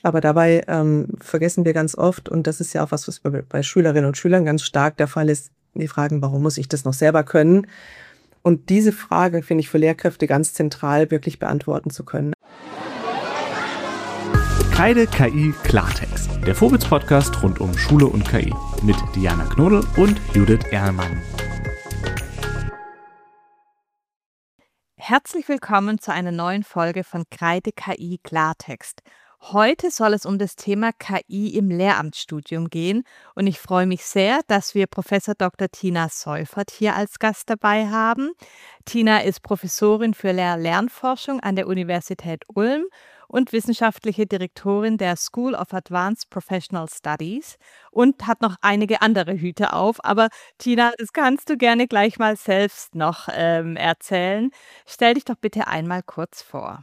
Aber dabei vergessen wir ganz oft, und das ist ja auch was bei Schülerinnen und Schülern ganz stark der Fall ist, die fragen, warum muss ich das noch selber können? Und diese Frage finde ich für Lehrkräfte ganz zentral, wirklich beantworten zu können. Kreide KI Klartext, der Vogels-Podcast rund um Schule und KI mit Diana Knodel und Judith Erlmann. Herzlich willkommen zu einer neuen Folge von Kreide KI Klartext. Heute soll es um das Thema KI im Lehramtsstudium gehen und ich freue mich sehr, dass wir Professor Dr. Tina Seufert hier als Gast dabei haben. Tina ist Professorin für Lehr-Lernforschung an der Universität Ulm und wissenschaftliche Direktorin der School of Advanced Professional Studies und hat noch einige andere Hüte auf. Aber Tina, das kannst du gerne gleich mal selbst noch erzählen. Stell dich doch bitte einmal kurz vor.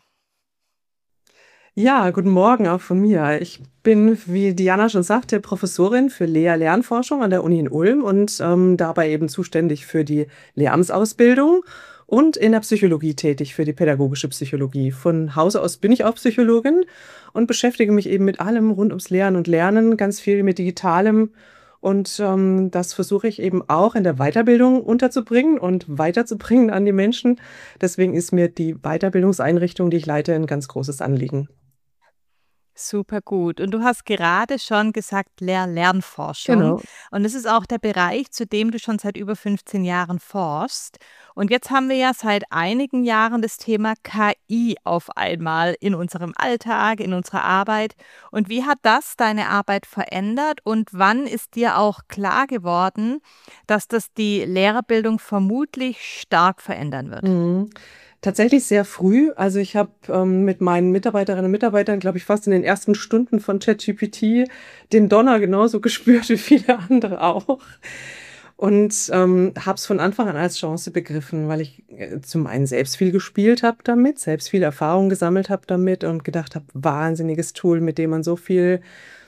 Ja, guten Morgen auch von mir. Ich bin, wie Diana schon sagte, Professorin für Lehr-Lernforschung an der Uni in Ulm und dabei eben zuständig für die Lehramtsausbildung und in der Psychologie tätig für die pädagogische Psychologie. Von Hause aus bin ich auch Psychologin und beschäftige mich eben mit allem rund ums Lernen und Lernen, ganz viel mit Digitalem. Und das versuche ich eben auch in der Weiterbildung unterzubringen und weiterzubringen an die Menschen. Deswegen ist mir die Weiterbildungseinrichtung, die ich leite, ein ganz großes Anliegen. Super gut. Und du hast gerade schon gesagt, Lehr-Lernforschung. Genau. Und das ist auch der Bereich, zu dem du schon seit über 15 Jahren forschst. Und jetzt haben wir ja seit einigen Jahren das Thema KI auf einmal in unserem Alltag, in unserer Arbeit. Und wie hat das deine Arbeit verändert? Und wann ist dir auch klar geworden, dass das die Lehrerbildung vermutlich stark verändern wird? Tatsächlich sehr früh. Also ich habe mit meinen Mitarbeiterinnen und Mitarbeitern, glaube ich, fast in den ersten Stunden von ChatGPT den Donner genauso gespürt wie viele andere auch. Und habe es von Anfang an als Chance begriffen, weil ich zum einen selbst viel gespielt habe damit, selbst viel Erfahrung gesammelt habe damit und gedacht habe, wahnsinniges Tool, mit dem man so viel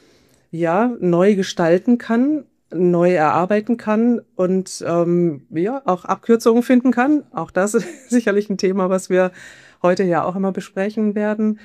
neu gestalten kann, neu erarbeiten kann und auch Abkürzungen finden kann. Auch das ist sicherlich ein Thema, was wir heute ja auch immer besprechen werden.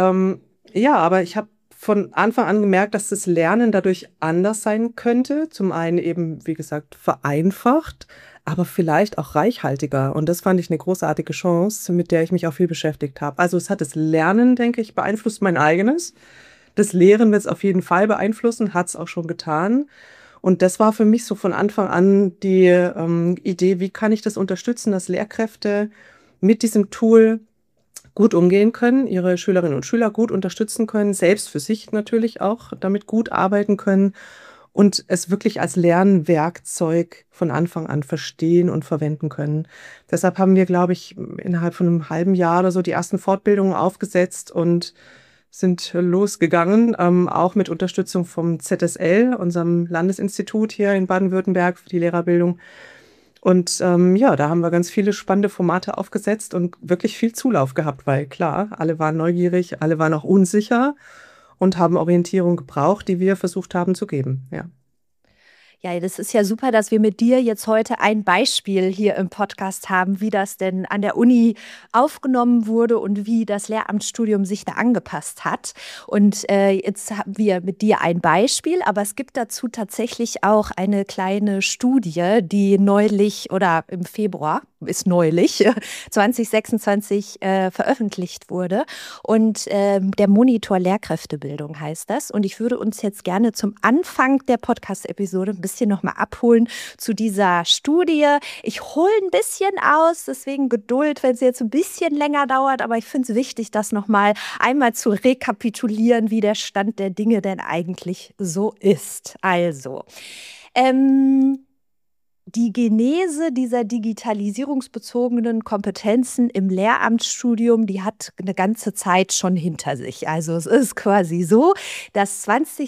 Aber ich habe von Anfang an gemerkt, dass das Lernen dadurch anders sein könnte. Zum einen eben, wie gesagt, vereinfacht, aber vielleicht auch reichhaltiger. Und das fand ich eine großartige Chance, mit der ich mich auch viel beschäftigt habe. Also es hat das Lernen, denke ich, beeinflusst mein eigenes. Das Lehren wird es auf jeden Fall beeinflussen, hat es auch schon getan. Und das war für mich so von Anfang an die Idee, wie kann ich das unterstützen, dass Lehrkräfte mit diesem Tool gut umgehen können, ihre Schülerinnen und Schüler gut unterstützen können, selbst für sich natürlich auch damit gut arbeiten können und es wirklich als Lernwerkzeug von Anfang an verstehen und verwenden können. Deshalb haben wir, glaube ich, innerhalb von einem halben Jahr oder so die ersten Fortbildungen aufgesetzt und sind losgegangen, auch mit Unterstützung vom ZSL, unserem Landesinstitut hier in Baden-Württemberg für die Lehrerbildung. Und da haben wir ganz viele spannende Formate aufgesetzt und wirklich viel Zulauf gehabt, weil klar, alle waren neugierig, alle waren auch unsicher und haben Orientierung gebraucht, die wir versucht haben zu geben, ja. Ja, das ist ja super, dass wir mit dir jetzt heute ein Beispiel hier im Podcast haben, wie das denn an der Uni aufgenommen wurde und wie das Lehramtsstudium sich da angepasst hat. Und jetzt haben wir mit dir ein Beispiel, aber es gibt dazu tatsächlich auch eine kleine Studie, die neulich oder im Februar, ist neulich, 2026 veröffentlicht wurde. Und der Monitor Lehrkräftebildung heißt das. Und ich würde uns jetzt gerne zum Anfang der Podcast-Episode ein bisschen nochmal abholen zu dieser Studie. Ich hole ein bisschen aus, deswegen Geduld, wenn es jetzt ein bisschen länger dauert. Aber ich finde es wichtig, das nochmal einmal zu rekapitulieren, wie der Stand der Dinge denn eigentlich so ist. Also, die Genese dieser digitalisierungsbezogenen Kompetenzen im Lehramtsstudium, die hat eine ganze Zeit schon hinter sich. Also es ist quasi so, dass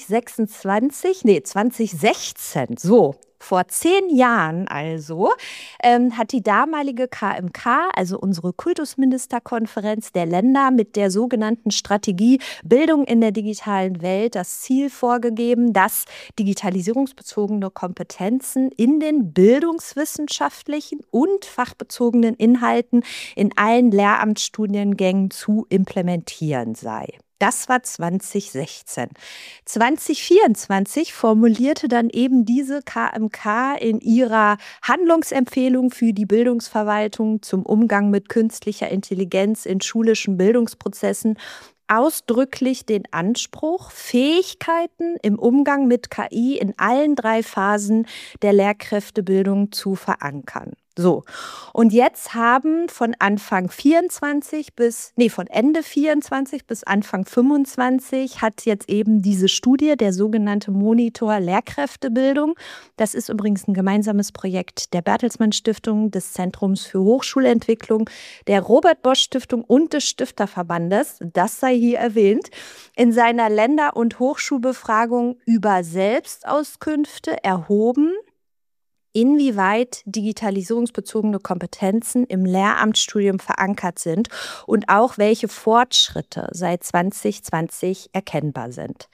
2016, so vor 10 Jahren also, hat die damalige KMK, also unsere Kultusministerkonferenz der Länder, mit der sogenannten Strategie Bildung in der digitalen Welt das Ziel vorgegeben, dass digitalisierungsbezogene Kompetenzen in den bildungswissenschaftlichen und fachbezogenen Inhalten in allen Lehramtsstudiengängen zu implementieren sei. Das war 2016. 2024 formulierte dann eben diese KMK in ihrer Handlungsempfehlung für die Bildungsverwaltung zum Umgang mit künstlicher Intelligenz in schulischen Bildungsprozessen ausdrücklich den Anspruch, Fähigkeiten im Umgang mit KI in allen 3 Phasen der Lehrkräftebildung zu verankern. So, und jetzt haben von Ende 24 bis Anfang 25 hat jetzt eben diese Studie, der sogenannte Monitor Lehrkräftebildung, das ist übrigens ein gemeinsames Projekt der Bertelsmann Stiftung, des Zentrums für Hochschulentwicklung, der Robert Bosch Stiftung und des Stifterverbandes, das sei hier erwähnt, in seiner Länder- und Hochschulbefragung über Selbstauskünfte erhoben, inwieweit digitalisierungsbezogene Kompetenzen im Lehramtsstudium verankert sind und auch welche Fortschritte seit 2020 erkennbar sind.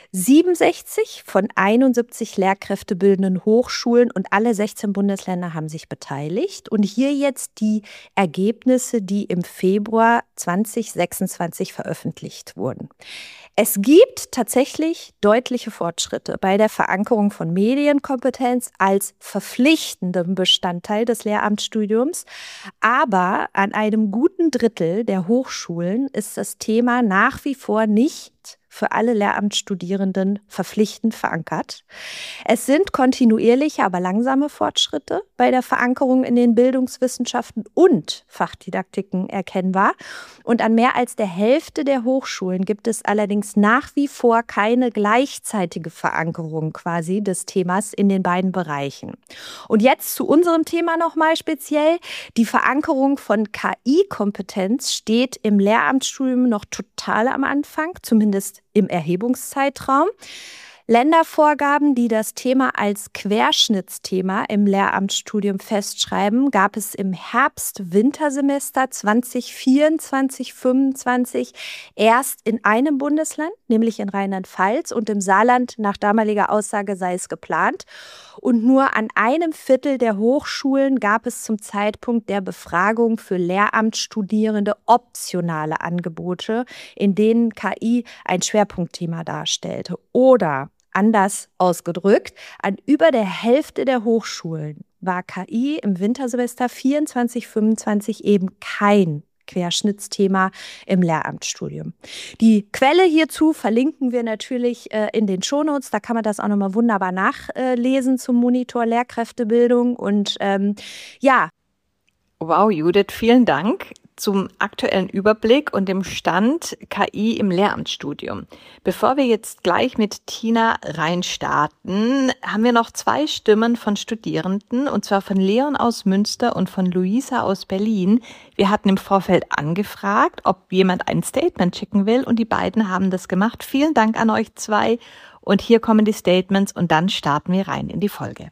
67 von 71 lehrkräftebildenden Hochschulen und alle 16 Bundesländer haben sich beteiligt. Und hier jetzt die Ergebnisse, die im Februar 2026 veröffentlicht wurden. Es gibt tatsächlich deutliche Fortschritte bei der Verankerung von Medienkompetenz als verpflichtendem Bestandteil des Lehramtsstudiums. Aber an einem guten Drittel der Hochschulen ist das Thema nach wie vor nicht für alle Lehramtsstudierenden verpflichtend verankert. Es sind kontinuierliche, aber langsame Fortschritte bei der Verankerung in den Bildungswissenschaften und Fachdidaktiken erkennbar. Und an mehr als der Hälfte der Hochschulen gibt es allerdings nach wie vor keine gleichzeitige Verankerung quasi des Themas in den beiden Bereichen. Und jetzt zu unserem Thema nochmal speziell. Die Verankerung von KI-Kompetenz steht im Lehramtsstudium noch total am Anfang, zumindest im Erhebungszeitraum. Ländervorgaben, die das Thema als Querschnittsthema im Lehramtsstudium festschreiben, gab es im Herbst-Wintersemester 2024/25 erst in einem Bundesland, nämlich in Rheinland-Pfalz, und im Saarland nach damaliger Aussage sei es geplant. Und nur an einem Viertel der Hochschulen gab es zum Zeitpunkt der Befragung für Lehramtsstudierende optionale Angebote, in denen KI ein Schwerpunktthema darstellte. Oder anders ausgedrückt, an über der Hälfte der Hochschulen war KI im Wintersemester 24/25 eben kein Querschnittsthema im Lehramtsstudium. Die Quelle hierzu verlinken wir natürlich in den Shownotes. Da kann man das auch nochmal wunderbar nachlesen zum Monitor Lehrkräftebildung. Und ja. Wow, Judith, vielen Dank zum aktuellen Überblick und dem Stand KI im Lehramtsstudium. Bevor wir jetzt gleich mit Tina reinstarten, haben wir noch 2 Stimmen von Studierenden, und zwar von Leon aus Münster und von Luisa aus Berlin. Wir hatten im Vorfeld angefragt, ob jemand ein Statement schicken will, und die beiden haben das gemacht. Vielen Dank an euch 2. Und hier kommen die Statements und dann starten wir rein in die Folge.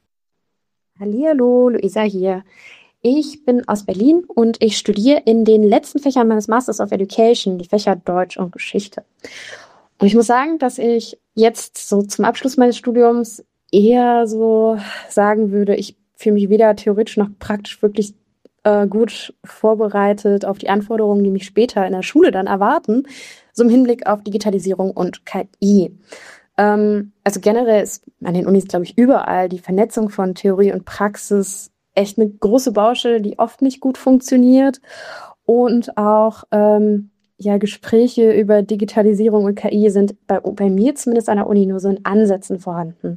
Hallihallo, Luisa hier. Ich bin aus Berlin und ich studiere in den letzten Fächern meines Masters of Education, die Fächer Deutsch und Geschichte. Und ich muss sagen, dass ich jetzt so zum Abschluss meines Studiums eher so sagen würde, ich fühle mich weder theoretisch noch praktisch wirklich gut vorbereitet auf die Anforderungen, die mich später in der Schule dann erwarten, so im Hinblick auf Digitalisierung und KI. Also generell ist an den Unis, glaube ich, überall die Vernetzung von Theorie und Praxis echt eine große Baustelle, die oft nicht gut funktioniert. Und auch Gespräche über Digitalisierung und KI sind bei mir zumindest an der Uni nur so in Ansätzen vorhanden.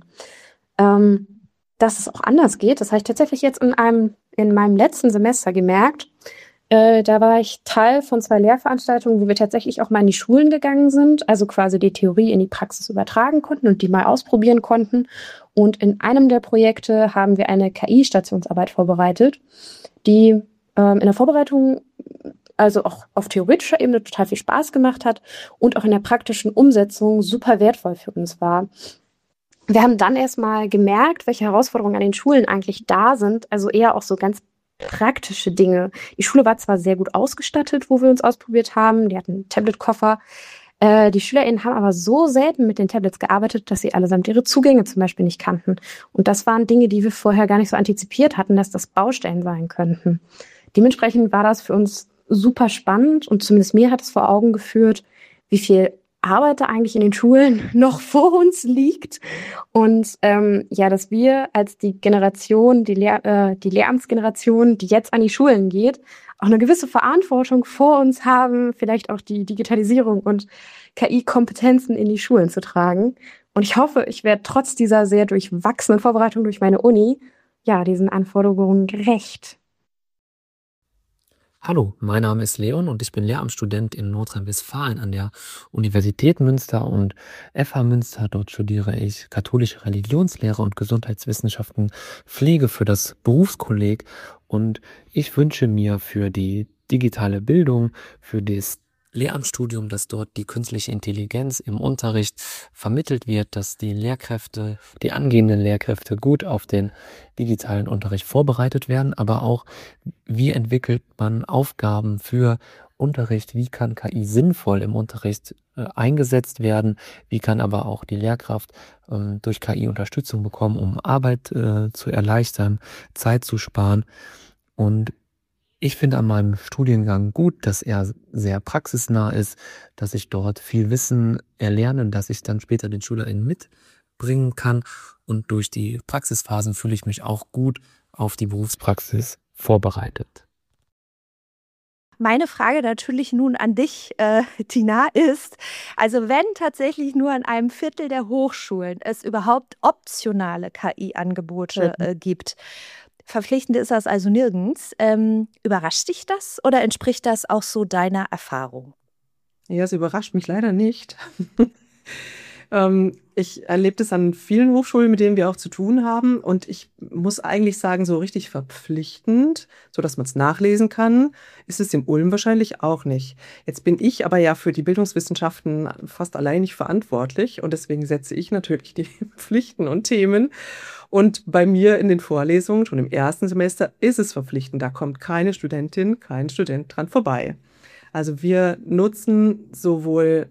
Dass es auch anders geht, das habe ich tatsächlich jetzt in meinem letzten Semester gemerkt. Da war ich Teil von 2 Lehrveranstaltungen, wo wir tatsächlich auch mal in die Schulen gegangen sind, also quasi die Theorie in die Praxis übertragen konnten und die mal ausprobieren konnten. Und in einem der Projekte haben wir eine KI-Stationsarbeit vorbereitet, die in der Vorbereitung, also auch auf theoretischer Ebene, total viel Spaß gemacht hat und auch in der praktischen Umsetzung super wertvoll für uns war. Wir haben dann erstmal gemerkt, welche Herausforderungen an den Schulen eigentlich da sind, also eher auch so ganz praktische Dinge. Die Schule war zwar sehr gut ausgestattet, wo wir uns ausprobiert haben, die hatten einen Tablet-Koffer. Die SchülerInnen haben aber so selten mit den Tablets gearbeitet, dass sie allesamt ihre Zugänge zum Beispiel nicht kannten. Und das waren Dinge, die wir vorher gar nicht so antizipiert hatten, dass das Baustellen sein könnten. Dementsprechend war das für uns super spannend und zumindest mir hat es vor Augen geführt, wie viel Arbeit da eigentlich in den Schulen noch vor uns liegt und dass wir als die Generation, die Lehramtsgeneration, die jetzt an die Schulen geht, auch eine gewisse Verantwortung vor uns haben, vielleicht auch die Digitalisierung und KI-Kompetenzen in die Schulen zu tragen. Und ich hoffe, ich werde trotz dieser sehr durchwachsenen Vorbereitung durch meine Uni diesen Anforderungen gerecht. Hallo, mein Name ist Leon und ich bin Lehramtsstudent in Nordrhein-Westfalen an der Universität Münster und FH Münster. Dort studiere ich katholische Religionslehre und Gesundheitswissenschaften, Pflege für das Berufskolleg und ich wünsche mir für die digitale Bildung, für das Lehramtsstudium, dass dort die künstliche Intelligenz im Unterricht vermittelt wird, dass die Lehrkräfte, die angehenden Lehrkräfte gut auf den digitalen Unterricht vorbereitet werden, aber auch, wie entwickelt man Aufgaben für Unterricht, wie kann KI sinnvoll im Unterricht eingesetzt werden, wie kann aber auch die Lehrkraft durch KI Unterstützung bekommen, um Arbeit zu erleichtern, Zeit zu sparen. Und ich finde an meinem Studiengang gut, dass er sehr praxisnah ist, dass ich dort viel Wissen erlerne und dass ich dann später den SchülerInnen mitbringen kann. Und durch die Praxisphasen fühle ich mich auch gut auf die Berufspraxis vorbereitet. Meine Frage natürlich nun an dich, Tina, ist, also wenn tatsächlich nur an einem Viertel der Hochschulen es überhaupt optionale KI-Angebote gibt, verpflichtend ist das also nirgends. Überrascht dich das oder entspricht das auch so deiner Erfahrung? Ja, es überrascht mich leider nicht. Ich erlebe das an vielen Hochschulen, mit denen wir auch zu tun haben. Und ich muss eigentlich sagen, so richtig verpflichtend, sodass man es nachlesen kann, ist es in Ulm wahrscheinlich auch nicht. Jetzt bin ich aber ja für die Bildungswissenschaften fast allein nicht verantwortlich. Und deswegen setze ich natürlich die Pflichten und Themen. Und bei mir in den Vorlesungen, schon im ersten Semester, ist es verpflichtend. Da kommt keine Studentin, kein Student dran vorbei. Also wir nutzen sowohl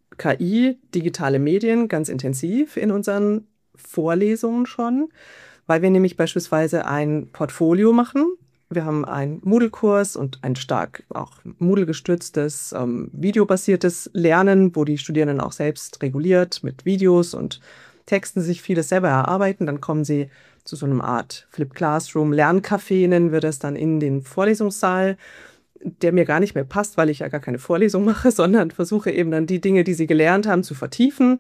KI, digitale Medien ganz intensiv in unseren Vorlesungen schon, weil wir nämlich beispielsweise ein Portfolio machen. Wir haben einen Moodle-Kurs und ein stark auch Moodle-gestütztes, videobasiertes Lernen, wo die Studierenden auch selbst reguliert mit Videos und Texten sich vieles selber erarbeiten. Dann kommen sie zu so einer Art Flip Classroom, Lerncafé nennen wir das dann in den Vorlesungssaal, der mir gar nicht mehr passt, weil ich ja gar keine Vorlesung mache, sondern versuche eben dann die Dinge, die sie gelernt haben, zu vertiefen.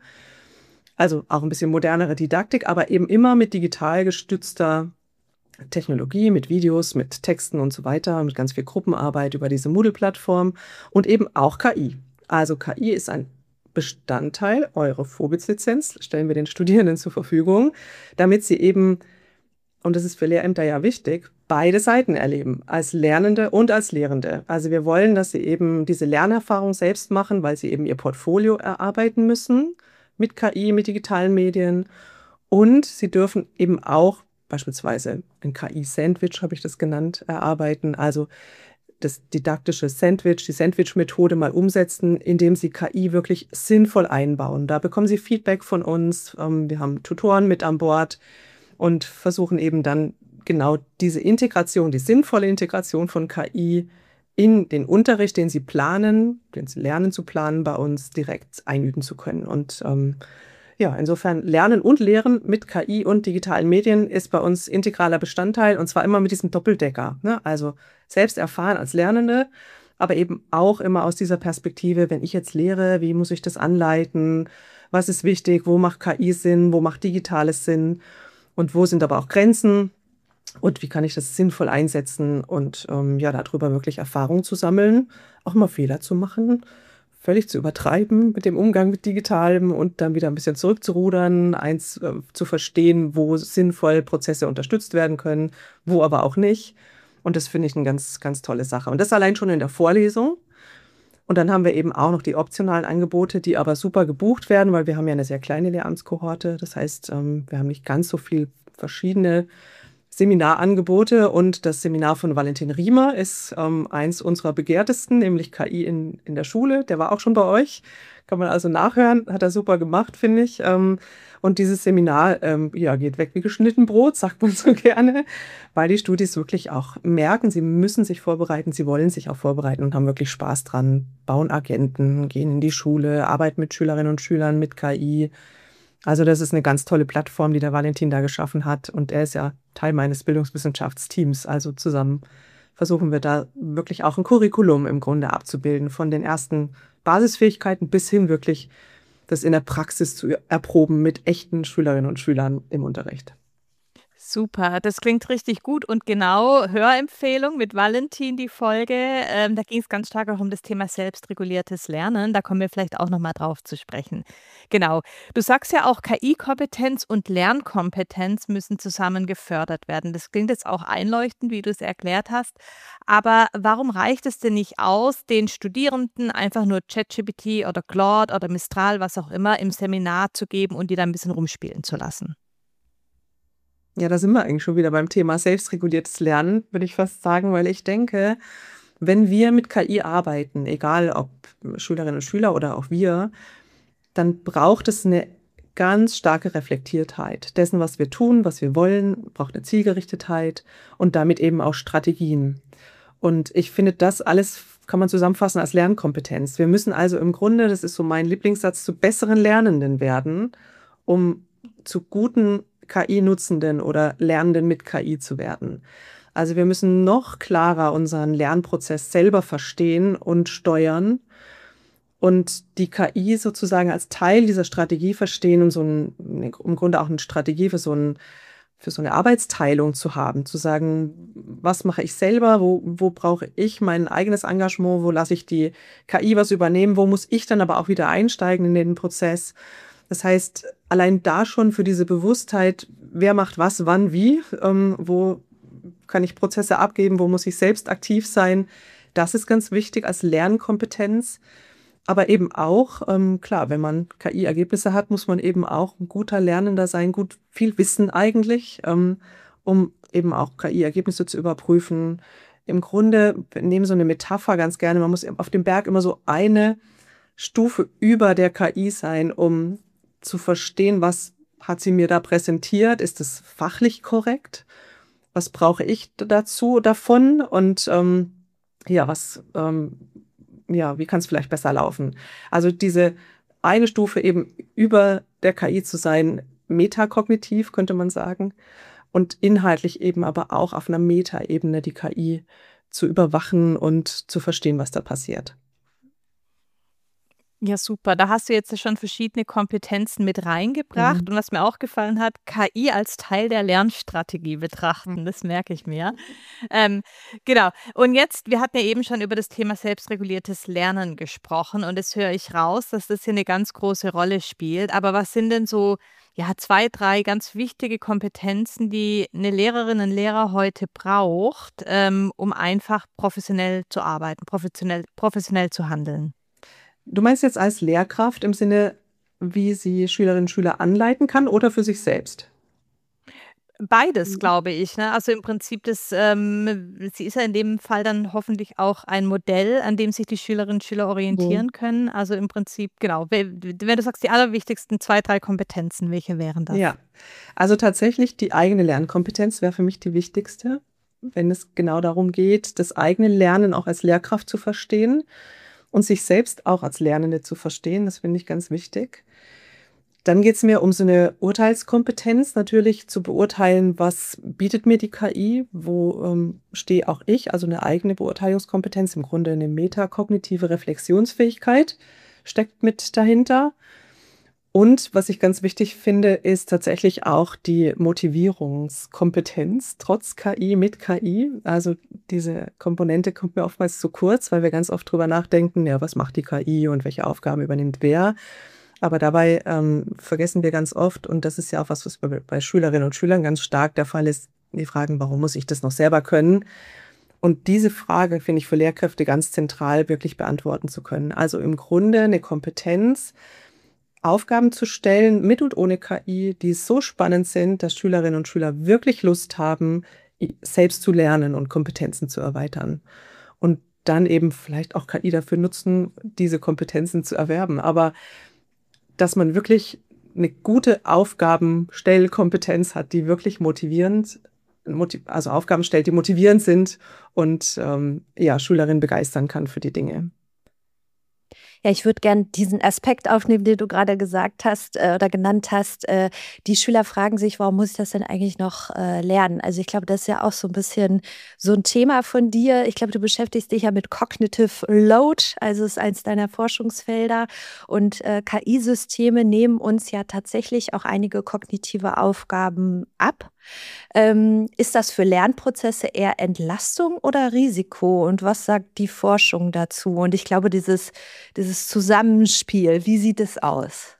Also auch ein bisschen modernere Didaktik, aber eben immer mit digital gestützter Technologie, mit Videos, mit Texten und so weiter, mit ganz viel Gruppenarbeit über diese Moodle-Plattform und eben auch KI. Also KI ist ein Bestandteil eurer Vobitz-Lizenz, stellen wir den Studierenden zur Verfügung, damit sie eben, und das ist für Lehrämter ja wichtig, beide Seiten erleben, als Lernende und als Lehrende. Also wir wollen, dass sie eben diese Lernerfahrung selbst machen, weil sie eben ihr Portfolio erarbeiten müssen mit KI, mit digitalen Medien. Und sie dürfen eben auch beispielsweise ein KI-Sandwich, habe ich das genannt, erarbeiten. Also das didaktische Sandwich, die Sandwich-Methode mal umsetzen, indem sie KI wirklich sinnvoll einbauen. Da bekommen sie Feedback von uns. Wir haben Tutoren mit an Bord und versuchen eben dann genau diese Integration, die sinnvolle Integration von KI in den Unterricht, den sie planen, den sie lernen zu planen, bei uns direkt einüben zu können. Und insofern Lernen und Lehren mit KI und digitalen Medien ist bei uns integraler Bestandteil und zwar immer mit diesem Doppeldecker. Ne? Also selbst erfahren als Lernende, aber eben auch immer aus dieser Perspektive, wenn ich jetzt lehre, wie muss ich das anleiten, was ist wichtig, wo macht KI Sinn, wo macht Digitales Sinn und wo sind aber auch Grenzen und wie kann ich das sinnvoll einsetzen und darüber wirklich Erfahrung zu sammeln, auch mal Fehler zu machen, völlig zu übertreiben mit dem Umgang mit Digitalem und dann wieder ein bisschen zurückzurudern, zu verstehen, wo sinnvoll Prozesse unterstützt werden können, wo aber auch nicht. Und das finde ich eine ganz, ganz tolle Sache. Und das allein schon in der Vorlesung. Und dann haben wir eben auch noch die optionalen Angebote, die aber super gebucht werden, weil wir haben ja eine sehr kleine Lehramtskohorte. Das heißt, wir haben nicht ganz so viel verschiedene Seminarangebote und das Seminar von Valentin Riemer ist eins unserer begehrtesten, nämlich KI in der Schule. Der war auch schon bei euch. Kann man also nachhören. Hat er super gemacht, finde ich. Und dieses Seminar geht weg wie geschnitten Brot, sagt man so gerne, weil die Studis wirklich auch merken, sie müssen sich vorbereiten, sie wollen sich auch vorbereiten und haben wirklich Spaß dran, bauen Agenten, gehen in die Schule, arbeiten mit Schülerinnen und Schülern, mit KI. Also das ist eine ganz tolle Plattform, die der Valentin da geschaffen hat. Und er ist ja Teil meines Bildungswissenschaftsteams. Also zusammen versuchen wir da wirklich auch ein Curriculum im Grunde abzubilden, von den ersten Basisfähigkeiten bis hin wirklich das in der Praxis zu erproben mit echten Schülerinnen und Schülern im Unterricht. Super, das klingt richtig gut und genau. Hörempfehlung mit Valentin, die Folge. Da ging es ganz stark auch um das Thema selbstreguliertes Lernen. Da kommen wir vielleicht auch nochmal drauf zu sprechen. Genau. Du sagst ja auch, KI-Kompetenz und Lernkompetenz müssen zusammen gefördert werden. Das klingt jetzt auch einleuchtend, wie du es erklärt hast. Aber warum reicht es denn nicht aus, den Studierenden einfach nur ChatGPT oder Claude oder Mistral, was auch immer, im Seminar zu geben und die da ein bisschen rumspielen zu lassen? Ja, da sind wir eigentlich schon wieder beim Thema selbstreguliertes Lernen, würde ich fast sagen, weil ich denke, wenn wir mit KI arbeiten, egal ob Schülerinnen und Schüler oder auch wir, dann braucht es eine ganz starke Reflektiertheit dessen, was wir tun, was wir wollen, braucht eine Zielgerichtetheit und damit eben auch Strategien. Und ich finde, das alles kann man zusammenfassen als Lernkompetenz. Wir müssen also im Grunde, das ist so mein Lieblingssatz, zu besseren Lernenden werden, um zu guten KI-Nutzenden oder Lernenden mit KI zu werden. Also wir müssen noch klarer unseren Lernprozess selber verstehen und steuern und die KI sozusagen als Teil dieser Strategie verstehen und im Grunde auch eine Strategie für so eine Arbeitsteilung zu haben, zu sagen, was mache ich selber, wo brauche ich mein eigenes Engagement, wo lasse ich die KI was übernehmen, wo muss ich dann aber auch wieder einsteigen in den Prozess. Das heißt, allein da schon für diese Bewusstheit, wer macht was, wann, wie, wo kann ich Prozesse abgeben, wo muss ich selbst aktiv sein, das ist ganz wichtig als Lernkompetenz. Aber eben auch, klar, wenn man KI-Ergebnisse hat, muss man eben auch ein guter Lernender sein, gut viel Wissen eigentlich, um eben auch KI-Ergebnisse zu überprüfen. Im Grunde, wir nehmen so eine Metapher ganz gerne, man muss auf dem Berg immer so eine Stufe über der KI sein, um zu verstehen, was hat sie mir da präsentiert, ist es fachlich korrekt, was brauche ich davon und wie kann es vielleicht besser laufen. Also diese eine Stufe eben über der KI zu sein, metakognitiv könnte man sagen, und inhaltlich eben aber auch auf einer Metaebene die KI zu überwachen und zu verstehen, was da passiert. Ja, super. Da hast du jetzt schon verschiedene Kompetenzen mit reingebracht. Und was mir auch gefallen hat, KI als Teil der Lernstrategie betrachten. Das merke ich mir. Genau. Und jetzt, wir hatten ja eben schon über das Thema selbstreguliertes Lernen gesprochen. Und das höre ich raus, dass das hier eine ganz große Rolle spielt. Aber was sind denn so 2, 3 ganz wichtige Kompetenzen, die eine Lehrerin, ein Lehrer heute braucht, um einfach professionell zu arbeiten, professionell zu handeln? Du meinst jetzt als Lehrkraft im Sinne, wie sie Schülerinnen und Schüler anleiten kann oder für sich selbst? Beides, glaube ich. Ne? Also im Prinzip, sie ist ja in dem Fall dann hoffentlich auch ein Modell, an dem sich die Schülerinnen und Schüler orientieren können. Also im Prinzip, genau, wenn du sagst, die allerwichtigsten 2, 3 Kompetenzen, welche wären das? Ja, also tatsächlich die eigene Lernkompetenz wäre für mich die wichtigste, wenn es genau darum geht, das eigene Lernen auch als Lehrkraft zu verstehen. Und sich selbst auch als Lernende zu verstehen, das finde ich ganz wichtig. Dann geht es mir um so eine Urteilskompetenz, natürlich zu beurteilen, was bietet mir die KI, wo stehe auch ich, also eine eigene Beurteilungskompetenz, im Grunde eine metakognitive Reflexionsfähigkeit steckt mit dahinter. Und was ich ganz wichtig finde, ist tatsächlich auch die Motivierungskompetenz, trotz KI, mit KI. Also diese Komponente kommt mir oftmals zu kurz, weil wir ganz oft drüber nachdenken, ja, was macht die KI und welche Aufgaben übernimmt wer. Aber dabei vergessen wir ganz oft, und das ist ja auch was bei Schülerinnen und Schülern ganz stark der Fall ist, die fragen, warum muss ich das noch selber können? Und diese Frage finde ich für Lehrkräfte ganz zentral, wirklich beantworten zu können. Also im Grunde eine Kompetenz, Aufgaben zu stellen, mit und ohne KI, die so spannend sind, dass Schülerinnen und Schüler wirklich Lust haben, selbst zu lernen und Kompetenzen zu erweitern. Und dann eben vielleicht auch KI dafür nutzen, diese Kompetenzen zu erwerben. Aber dass man wirklich eine gute Aufgabenstellkompetenz hat, die wirklich motivierend, also Aufgaben stellt, die motivierend sind und Schülerinnen begeistern kann für die Dinge. Ja, ich würde gerne diesen Aspekt aufnehmen, den du gerade gesagt hast oder genannt hast. Die Schüler fragen sich, warum muss ich das denn eigentlich noch lernen? Also ich glaube, das ist ja auch so ein bisschen so ein Thema von dir. Ich glaube, du beschäftigst dich ja mit Cognitive Load, also ist eins deiner Forschungsfelder. Und KI-Systeme nehmen uns ja tatsächlich auch einige kognitive Aufgaben ab. Ist das für Lernprozesse eher Entlastung oder Risiko? Und was sagt die Forschung dazu? Und ich glaube, dieses Zusammenspiel, wie sieht es aus?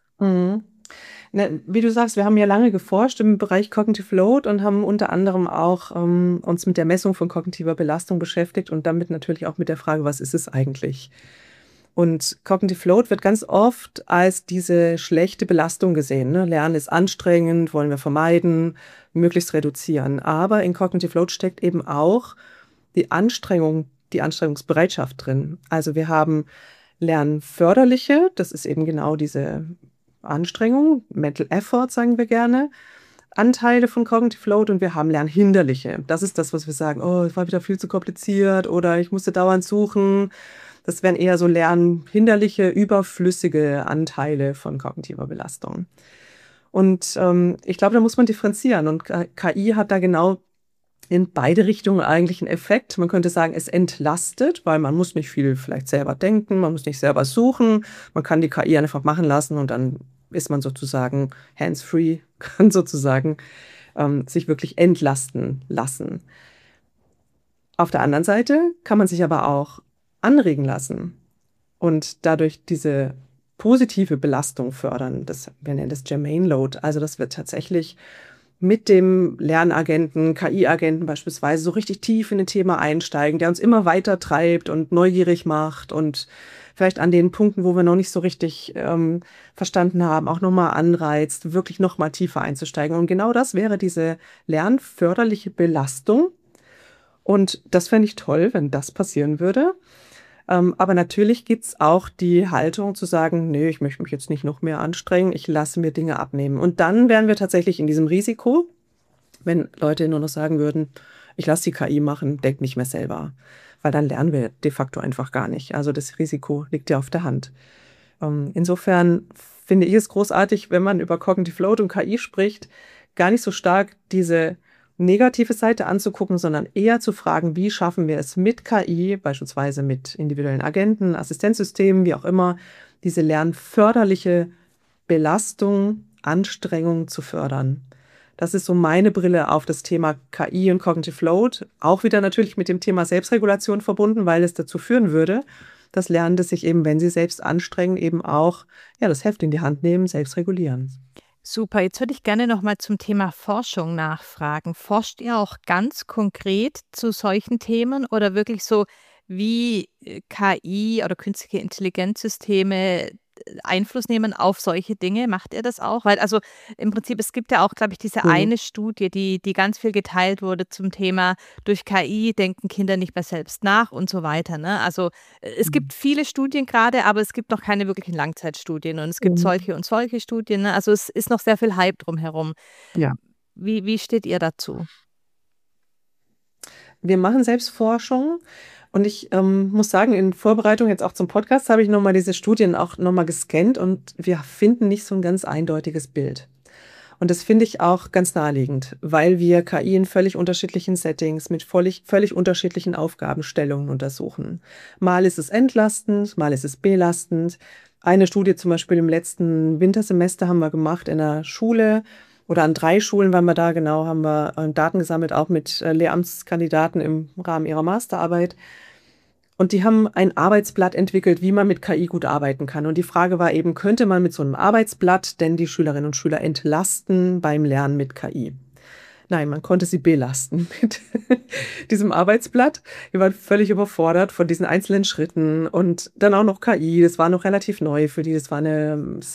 Wie du sagst, wir haben ja lange geforscht im Bereich Cognitive Load und haben unter anderem auch uns mit der Messung von kognitiver Belastung beschäftigt und damit natürlich auch mit der Frage, was ist es eigentlich? Und Cognitive Load wird ganz oft als diese schlechte Belastung gesehen. Ne? Lernen ist anstrengend, wollen wir vermeiden, möglichst reduzieren. Aber in Cognitive Load steckt eben auch die Anstrengungsbereitschaft drin. Also wir haben lernförderliche, das ist eben genau diese Anstrengung, Mental Effort sagen wir gerne, Anteile von Cognitive Load, und wir haben lernhinderliche. Das ist das, was wir sagen, oh, es war wieder viel zu kompliziert oder ich musste dauernd suchen. Das wären eher so lernhinderliche, überflüssige Anteile von kognitiver Belastung. Und ich glaube, da muss man differenzieren. Und KI hat da genau in beide Richtungen eigentlich einen Effekt. Man könnte sagen, es entlastet, weil man muss nicht viel vielleicht selber denken, man muss nicht selber suchen. Man kann die KI einfach machen lassen und dann ist man sozusagen hands-free, kann sozusagen sich wirklich entlasten lassen. Auf der anderen Seite kann man sich aber auch anregen lassen und dadurch diese positive Belastung fördern. Wir nennen das Germain Load. Also das wird tatsächlich mit dem Lernagenten, KI-Agenten beispielsweise so richtig tief in ein Thema einsteigen, der uns immer weiter treibt und neugierig macht und vielleicht an den Punkten, wo wir noch nicht so richtig verstanden haben, auch nochmal anreizt, wirklich nochmal tiefer einzusteigen. Und genau das wäre diese lernförderliche Belastung. Und das fände ich toll, wenn das passieren würde. Aber natürlich gibt's auch die Haltung zu sagen, nee, ich möchte mich jetzt nicht noch mehr anstrengen, ich lasse mir Dinge abnehmen. Und dann wären wir tatsächlich in diesem Risiko, wenn Leute nur noch sagen würden, ich lasse die KI machen, denk nicht mehr selber. Weil dann lernen wir de facto einfach gar nicht. Also das Risiko liegt ja auf der Hand. Insofern finde ich es großartig, wenn man über Cognitive Load und KI spricht, gar nicht so stark diese negative Seite anzugucken, sondern eher zu fragen, wie schaffen wir es mit KI, beispielsweise mit individuellen Agenten, Assistenzsystemen, wie auch immer, diese lernförderliche Belastung, Anstrengung zu fördern. Das ist so meine Brille auf das Thema KI und Cognitive Load, auch wieder natürlich mit dem Thema Selbstregulation verbunden, weil es dazu führen würde, dass Lernende sich eben, wenn sie selbst anstrengen, eben auch das Heft in die Hand nehmen, selbst regulieren. Super, jetzt würde ich gerne noch mal zum Thema Forschung nachfragen. Forscht ihr auch ganz konkret zu solchen Themen oder wirklich so, wie KI oder künstliche Intelligenzsysteme Einfluss nehmen auf solche Dinge? Macht ihr das auch? Weil also im Prinzip, es gibt ja auch, glaube ich, diese eine Studie, die ganz viel geteilt wurde zum Thema, durch KI denken Kinder nicht mehr selbst nach und so weiter. Ne? Also es gibt viele Studien gerade, aber es gibt noch keine wirklichen Langzeitstudien und es gibt solche und solche Studien. Ne? Also es ist noch sehr viel Hype drumherum. Ja. Wie steht ihr dazu? Wir machen selbst Forschung. Und ich muss sagen, in Vorbereitung jetzt auch zum Podcast habe ich nochmal diese Studien auch nochmal gescannt und wir finden nicht so ein ganz eindeutiges Bild. Und das finde ich auch ganz naheliegend, weil wir KI in völlig unterschiedlichen Settings mit völlig unterschiedlichen Aufgabenstellungen untersuchen. Mal ist es entlastend, mal ist es belastend. Eine Studie zum Beispiel im letzten Wintersemester haben wir gemacht in einer Schule, oder an 3 Schulen waren wir da, genau, haben wir Daten gesammelt, auch mit Lehramtskandidaten im Rahmen ihrer Masterarbeit. Und die haben ein Arbeitsblatt entwickelt, wie man mit KI gut arbeiten kann. Und die Frage war eben, könnte man mit so einem Arbeitsblatt denn die Schülerinnen und Schüler entlasten beim Lernen mit KI? Nein, man konnte sie belasten mit diesem Arbeitsblatt. Wir waren völlig überfordert von diesen einzelnen Schritten und dann auch noch KI. Das war noch relativ neu für die. Das war eine 6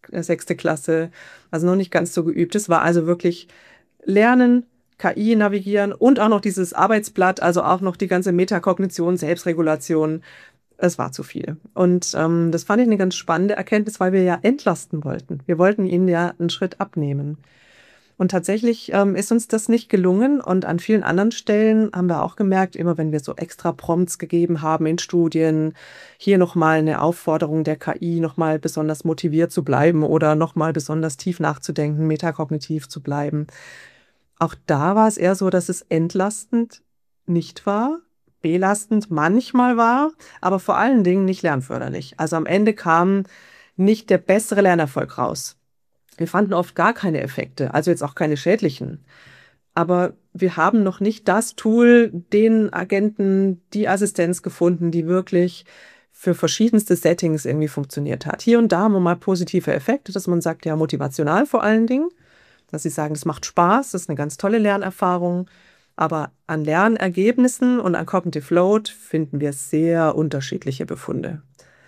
6. Klasse, also noch nicht ganz so geübt. Es war also wirklich Lernen, KI navigieren und auch noch dieses Arbeitsblatt, also auch noch die ganze Metakognition, Selbstregulation. Es war zu viel. Und das fand ich eine ganz spannende Erkenntnis, weil wir ja entlasten wollten. Wir wollten ihnen ja einen Schritt abnehmen. Und tatsächlich ist uns das nicht gelungen. Und an vielen anderen Stellen haben wir auch gemerkt, immer wenn wir so extra Prompts gegeben haben in Studien, hier nochmal eine Aufforderung der KI, nochmal besonders motiviert zu bleiben oder nochmal besonders tief nachzudenken, metakognitiv zu bleiben. Auch da war es eher so, dass es entlastend nicht war, belastend manchmal war, aber vor allen Dingen nicht lernförderlich. Also am Ende kam nicht der bessere Lernerfolg raus. Wir fanden oft gar keine Effekte, also jetzt auch keine schädlichen. Aber wir haben noch nicht das Tool, den Agenten, die Assistenz gefunden, die wirklich für verschiedenste Settings irgendwie funktioniert hat. Hier und da haben wir mal positive Effekte, dass man sagt, ja, motivational vor allen Dingen, dass sie sagen, es macht Spaß, das ist eine ganz tolle Lernerfahrung. Aber an Lernergebnissen und an Cognitive Load finden wir sehr unterschiedliche Befunde.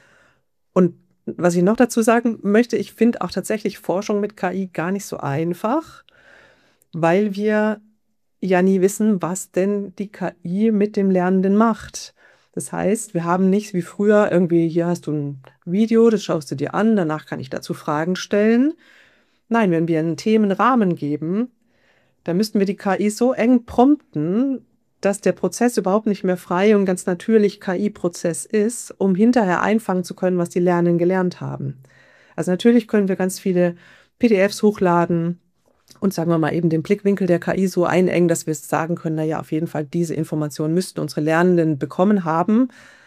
Und was ich noch dazu sagen möchte, ich finde auch tatsächlich Forschung mit KI gar nicht so einfach, weil wir ja nie wissen, was denn die KI mit dem Lernenden macht. Das heißt, wir haben nicht wie früher irgendwie, hier hast du ein Video, das schaust du dir an, danach kann ich dazu Fragen stellen. Nein, wenn wir einen Themenrahmen geben, dann müssten wir die KI so eng prompten, dass der Prozess überhaupt nicht mehr frei und ganz natürlich KI-Prozess ist, um hinterher einfangen zu können, was die Lernenden gelernt haben. Also natürlich können wir ganz viele PDFs hochladen und sagen wir mal eben den Blickwinkel der KI so einengen, dass wir sagen können, naja, auf jeden Fall diese Informationen müssten unsere Lernenden bekommen haben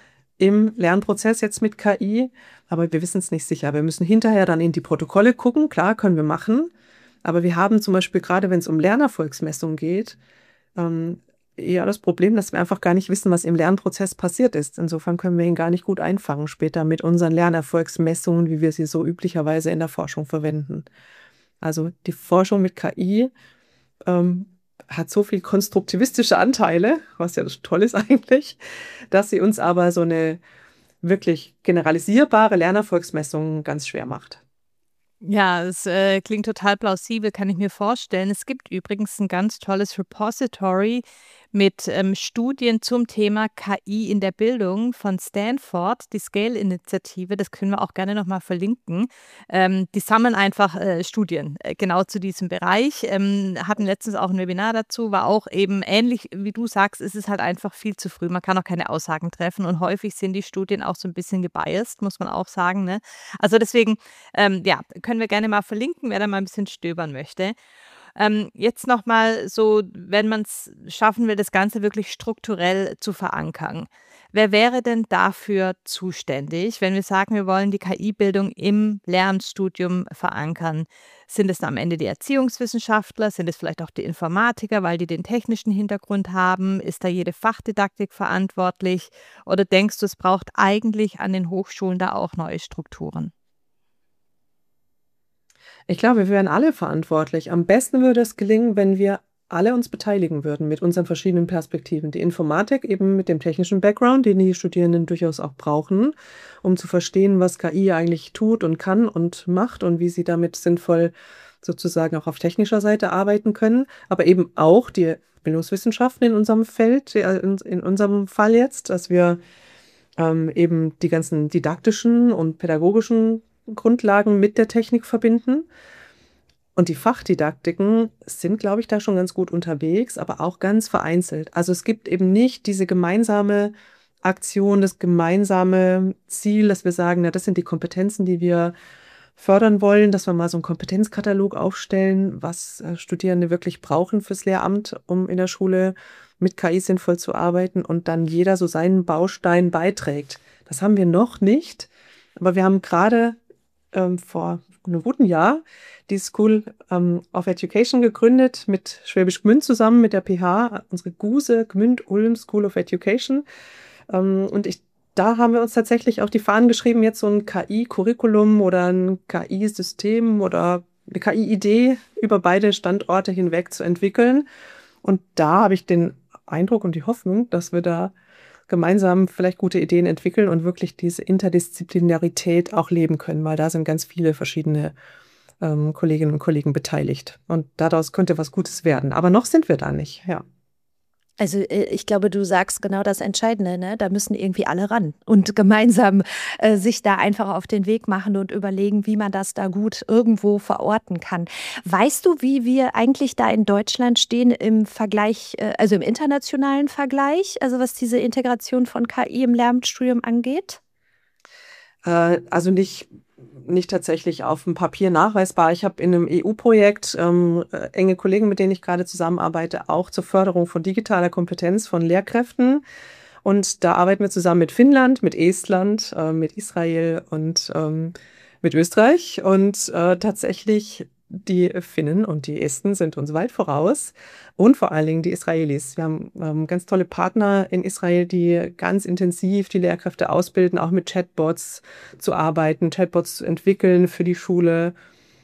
im Lernprozess jetzt mit KI, aber wir wissen es nicht sicher. Wir müssen hinterher dann in die Protokolle gucken, klar, können wir machen, aber wir haben zum Beispiel gerade, wenn es um Lernerfolgsmessung geht, eher das Problem, dass wir einfach gar nicht wissen, was im Lernprozess passiert ist. Insofern können wir ihn gar nicht gut einfangen später mit unseren Lernerfolgsmessungen, wie wir sie so üblicherweise in der Forschung verwenden. Also die Forschung mit KI hat so viel konstruktivistische Anteile, was ja toll ist eigentlich, dass sie uns aber so eine wirklich generalisierbare Lernerfolgsmessung ganz schwer macht. Ja, es klingt total plausibel, kann ich mir vorstellen. Es gibt übrigens ein ganz tolles Repository mit Studien zum Thema KI in der Bildung von Stanford, die Scale-Initiative. Das können wir auch gerne nochmal verlinken. Die sammeln einfach Studien genau zu diesem Bereich. Hatten letztens auch ein Webinar dazu, war auch eben ähnlich, wie du sagst, ist es halt einfach viel zu früh. Man kann auch keine Aussagen treffen und häufig sind die Studien auch so ein bisschen gebiased, muss man auch sagen. Ne? Also deswegen, ja, können wir gerne mal verlinken, wer da mal ein bisschen stöbern möchte. Jetzt nochmal so, wenn man es schaffen will, das Ganze wirklich strukturell zu verankern. Wer wäre denn dafür zuständig, wenn wir sagen, wir wollen die KI-Bildung im Lehramtsstudium verankern? Sind es am Ende die Erziehungswissenschaftler? Sind es vielleicht auch die Informatiker, weil die den technischen Hintergrund haben? Ist da jede Fachdidaktik verantwortlich? Oder denkst du, es braucht eigentlich an den Hochschulen da auch neue Strukturen? Ich glaube, wir wären alle verantwortlich. Am besten würde es gelingen, wenn wir alle uns beteiligen würden mit unseren verschiedenen Perspektiven. Die Informatik eben mit dem technischen Background, den die Studierenden durchaus auch brauchen, um zu verstehen, was KI eigentlich tut und kann und macht und wie sie damit sinnvoll sozusagen auch auf technischer Seite arbeiten können. Aber eben auch die Bildungswissenschaften in unserem Feld, in unserem Fall jetzt, dass wir eben die ganzen didaktischen und pädagogischen Grundlagen mit der Technik verbinden. Und die Fachdidaktiken sind, glaube ich, da schon ganz gut unterwegs, aber auch ganz vereinzelt. Also es gibt eben nicht diese gemeinsame Aktion, das gemeinsame Ziel, dass wir sagen, na, das sind die Kompetenzen, die wir fördern wollen, dass wir mal so einen Kompetenzkatalog aufstellen, was Studierende wirklich brauchen fürs Lehramt, um in der Schule mit KI sinnvoll zu arbeiten und dann jeder so seinen Baustein beiträgt. Das haben wir noch nicht, aber wir haben gerade vor einem guten Jahr die School of Education gegründet mit Schwäbisch Gmünd zusammen mit der PH, unsere GUSE Gmünd-Ulm School of Education. Da haben wir uns tatsächlich auf die Fahnen geschrieben, jetzt so ein KI-Curriculum oder ein KI-System oder eine KI-Idee über beide Standorte hinweg zu entwickeln. Und da habe ich den Eindruck und die Hoffnung, dass wir da gemeinsam vielleicht gute Ideen entwickeln und wirklich diese Interdisziplinarität auch leben können, weil da sind ganz viele verschiedene Kolleginnen und Kollegen beteiligt. Und daraus könnte was Gutes werden. Aber noch sind wir da nicht, ja. Also ich glaube, du sagst genau das Entscheidende, ne? Da müssen irgendwie alle ran und gemeinsam sich da einfach auf den Weg machen und überlegen, wie man das da gut irgendwo verorten kann. Weißt du, wie wir eigentlich da in Deutschland stehen im Vergleich, also im internationalen Vergleich, also was diese Integration von KI im Lehramtsstudium angeht? Also nicht tatsächlich auf dem Papier nachweisbar. Ich habe in einem EU-Projekt enge Kollegen, mit denen ich gerade zusammenarbeite, auch zur Förderung von digitaler Kompetenz von Lehrkräften. Und da arbeiten wir zusammen mit Finnland, mit Estland, mit Israel und mit Österreich. Und tatsächlich die Finnen und die Esten sind uns weit voraus und vor allen Dingen die Israelis. Wir haben ganz tolle Partner in Israel, die ganz intensiv die Lehrkräfte ausbilden, auch mit Chatbots zu arbeiten, Chatbots zu entwickeln für die Schule.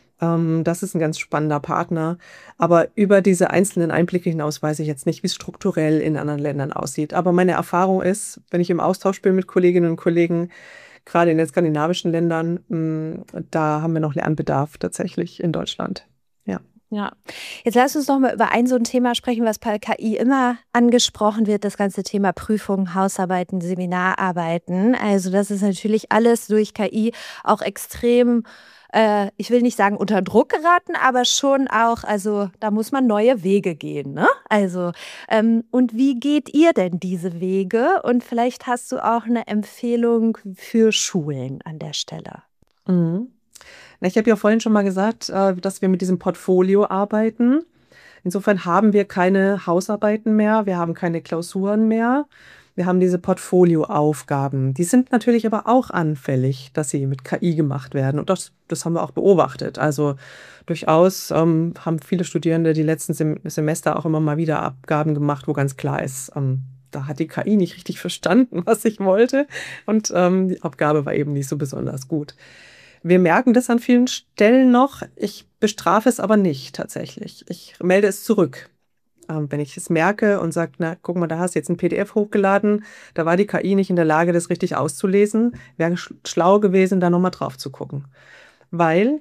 Das ist ein ganz spannender Partner. Aber über diese einzelnen Einblicke hinaus weiß ich jetzt nicht, wie es strukturell in anderen Ländern aussieht. Aber meine Erfahrung ist, wenn ich im Austausch bin mit Kolleginnen und Kollegen, gerade in den skandinavischen Ländern, da haben wir noch Lernbedarf tatsächlich in Deutschland. Ja. Ja, jetzt lass uns noch mal über so ein Thema sprechen, was bei KI immer angesprochen wird, das ganze Thema Prüfungen, Hausarbeiten, Seminararbeiten. Also das ist natürlich alles durch KI auch extrem, ich will nicht sagen unter Druck geraten, aber schon auch, also da muss man neue Wege gehen, ne? Also, und wie geht ihr denn diese Wege? Und vielleicht hast du auch eine Empfehlung für Schulen an der Stelle. Mhm. Ich habe ja vorhin schon mal gesagt, dass wir mit diesem Portfolio arbeiten. Insofern haben wir keine Hausarbeiten mehr, wir haben keine Klausuren mehr. Wir haben diese Portfolioaufgaben. Die sind natürlich aber auch anfällig, dass sie mit KI gemacht werden. Und das haben wir auch beobachtet. Also durchaus haben viele Studierende die letzten Semester auch immer mal wieder Abgaben gemacht, wo ganz klar ist, da hat die KI nicht richtig verstanden, was ich wollte. Und die Abgabe war eben nicht so besonders gut. Wir merken das an vielen Stellen noch. Ich bestrafe es aber nicht tatsächlich. Ich melde es zurück. Wenn ich es merke und sage, na, guck mal, da hast du jetzt ein PDF hochgeladen, da war die KI nicht in der Lage, das richtig auszulesen, wäre schlau gewesen, da nochmal drauf zu gucken. Weil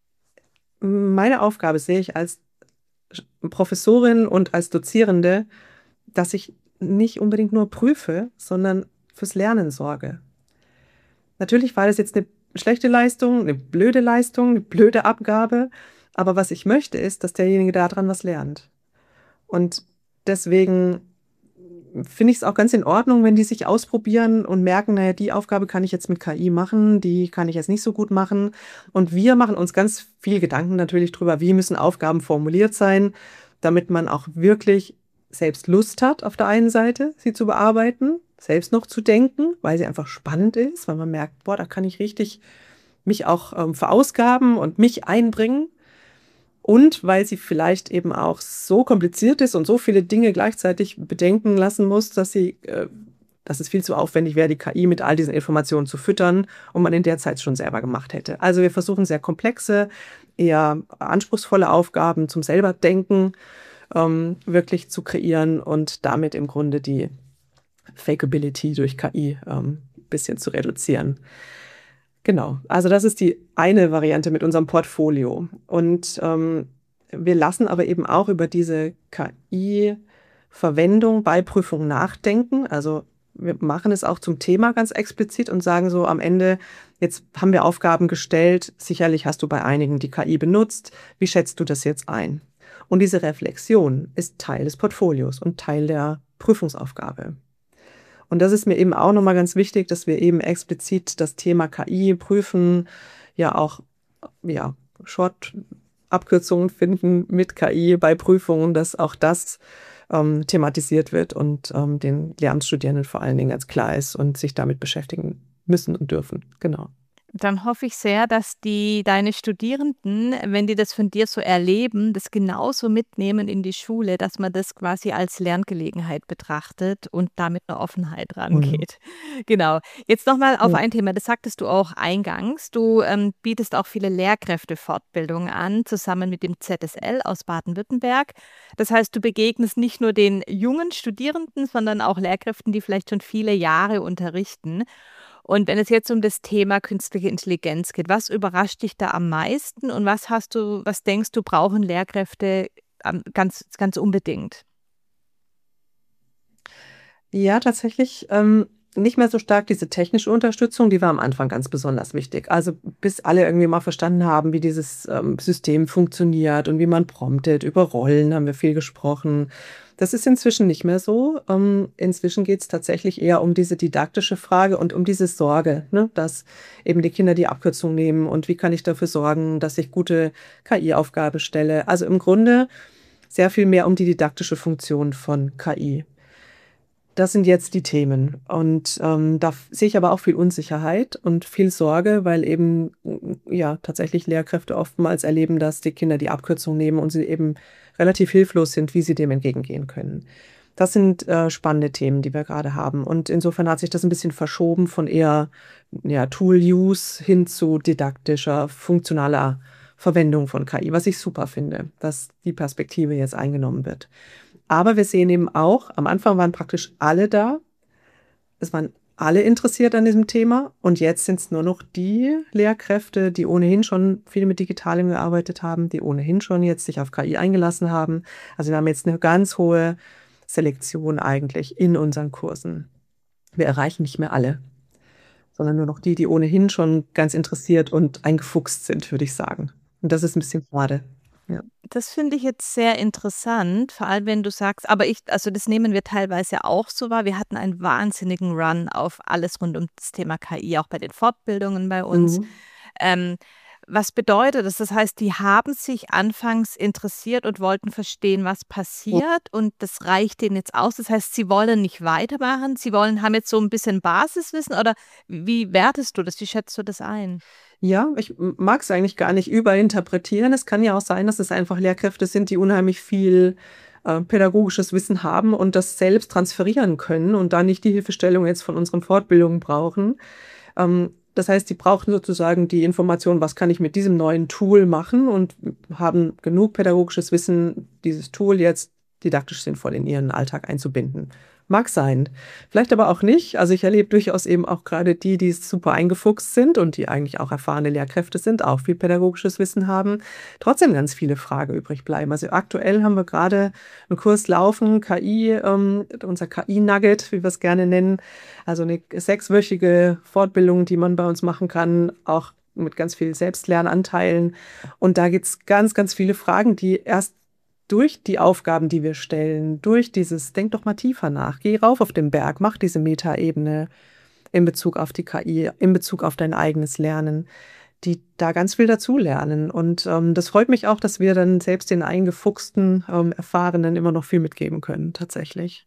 meine Aufgabe sehe ich als Professorin und als Dozierende, dass ich nicht unbedingt nur prüfe, sondern fürs Lernen sorge. Natürlich war das jetzt eine schlechte Leistung, eine blöde Abgabe, aber was ich möchte ist, dass derjenige daran was lernt. Und deswegen finde ich es auch ganz in Ordnung, wenn die sich ausprobieren und merken, naja, die Aufgabe kann ich jetzt mit KI machen, die kann ich jetzt nicht so gut machen. Und wir machen uns ganz viel Gedanken natürlich drüber, wie müssen Aufgaben formuliert sein, damit man auch wirklich selbst Lust hat, auf der einen Seite sie zu bearbeiten, selbst noch zu denken, weil sie einfach spannend ist, weil man merkt, boah, da kann ich richtig mich auch verausgaben und mich einbringen. Und weil sie vielleicht eben auch so kompliziert ist und so viele Dinge gleichzeitig bedenken lassen muss, dass es viel zu aufwendig wäre, die KI mit all diesen Informationen zu füttern und man in der Zeit schon selber gemacht hätte. Also wir versuchen sehr komplexe, eher anspruchsvolle Aufgaben zum selber Denken wirklich zu kreieren und damit im Grunde die Fakeability durch KI ein bisschen zu reduzieren. Genau, also das ist die eine Variante mit unserem Portfolio. Und wir lassen aber eben auch über diese KI-Verwendung bei Prüfungen nachdenken. Also wir machen es auch zum Thema ganz explizit und sagen so am Ende, jetzt haben wir Aufgaben gestellt, sicherlich hast du bei einigen die KI benutzt, wie schätzt du das jetzt ein? Und diese Reflexion ist Teil des Portfolios und Teil der Prüfungsaufgabe. Und das ist mir eben auch nochmal ganz wichtig, dass wir eben explizit das Thema KI prüfen, ja auch Short-Abkürzungen finden mit KI bei Prüfungen, dass auch das thematisiert wird und den Lehramtsstudierenden vor allen Dingen ganz klar ist und sich damit beschäftigen müssen und dürfen. Genau. Dann hoffe ich sehr, dass deine Studierenden, wenn die das von dir so erleben, das genauso mitnehmen in die Schule, dass man das quasi als Lerngelegenheit betrachtet und da mit einer Offenheit rangeht. Genau. Jetzt nochmal auf Ja. ein Thema, das sagtest du auch eingangs. Du bietest auch viele Lehrkräftefortbildungen an, zusammen mit dem ZSL aus Baden-Württemberg. Das heißt, du begegnest nicht nur den jungen Studierenden, sondern auch Lehrkräften, die vielleicht schon viele Jahre unterrichten. Und wenn es jetzt um das Thema künstliche Intelligenz geht, was überrascht dich da am meisten und was denkst du, brauchen Lehrkräfte ganz, ganz unbedingt? Ja, tatsächlich nicht mehr so stark diese technische Unterstützung, die war am Anfang ganz besonders wichtig. Also bis alle irgendwie mal verstanden haben, wie dieses System funktioniert und wie man promptet. Über Rollen haben wir viel gesprochen. Das ist inzwischen nicht mehr so. Inzwischen geht es tatsächlich eher um diese didaktische Frage und um diese Sorge, ne, dass eben die Kinder die Abkürzung nehmen und wie kann ich dafür sorgen, dass ich gute KI-Aufgabe stelle. Also im Grunde sehr viel mehr um die didaktische Funktion von KI. Das sind jetzt die Themen. Und da sehe ich aber auch viel Unsicherheit und viel Sorge, weil eben ja tatsächlich Lehrkräfte oftmals erleben, dass die Kinder die Abkürzung nehmen und sie eben relativ hilflos sind, wie sie dem entgegengehen können. Das sind spannende Themen, die wir gerade haben. Und insofern hat sich das ein bisschen verschoben von eher ja, Tool-Use hin zu didaktischer, funktionaler Verwendung von KI, was ich super finde, dass die Perspektive jetzt eingenommen wird. Aber wir sehen eben auch, am Anfang waren praktisch alle da. Es waren alle interessiert an diesem Thema. Und jetzt sind es nur noch die Lehrkräfte, die ohnehin schon viel mit Digitalem gearbeitet haben, die ohnehin schon jetzt sich auf KI eingelassen haben. Also wir haben jetzt eine ganz hohe Selektion eigentlich in unseren Kursen. Wir erreichen nicht mehr alle, sondern nur noch die, die ohnehin schon ganz interessiert und eingefuchst sind, würde ich sagen. Und das ist ein bisschen schade. Ja. Das finde ich jetzt sehr interessant, vor allem wenn du sagst, also das nehmen wir teilweise auch so wahr. Wir hatten einen wahnsinnigen Run auf alles rund um das Thema KI, auch bei den Fortbildungen bei uns. Ähm, Was bedeutet das? Das heißt, die haben sich anfangs interessiert und wollten verstehen, was passiert, und das reicht denen jetzt aus. Das heißt, sie wollen nicht weitermachen, haben jetzt so ein bisschen Basiswissen, oder wie wertest du das? Wie schätzt du das ein? Ja, ich mag es eigentlich gar nicht überinterpretieren. Es kann ja auch sein, dass es einfach Lehrkräfte sind, die unheimlich viel pädagogisches Wissen haben und das selbst transferieren können und da nicht die Hilfestellung jetzt von unseren Fortbildungen brauchen. Das heißt, die brauchen sozusagen die Information, was kann ich mit diesem neuen Tool machen, und haben genug pädagogisches Wissen, dieses Tool jetzt didaktisch sinnvoll in ihren Alltag einzubinden. Mag sein. Vielleicht aber auch nicht. Also ich erlebe durchaus eben auch gerade die super eingefuchst sind und die eigentlich auch erfahrene Lehrkräfte sind, auch viel pädagogisches Wissen haben, trotzdem ganz viele Fragen übrig bleiben. Also aktuell haben wir gerade einen Kurs laufen, KI, unser KI-Nugget, wie wir es gerne nennen. Also eine 6-wöchige Fortbildung, die man bei uns machen kann, auch mit ganz viel Selbstlernanteilen. Und da gibt es ganz, ganz viele Fragen, die erst durch die Aufgaben, die wir stellen, durch dieses, denk doch mal tiefer nach, geh rauf auf den Berg, mach diese Metaebene in Bezug auf die KI, in Bezug auf dein eigenes Lernen, die da ganz viel dazulernen. Und das freut mich auch, dass wir dann selbst den eingefuchsten Erfahrenen immer noch viel mitgeben können, tatsächlich.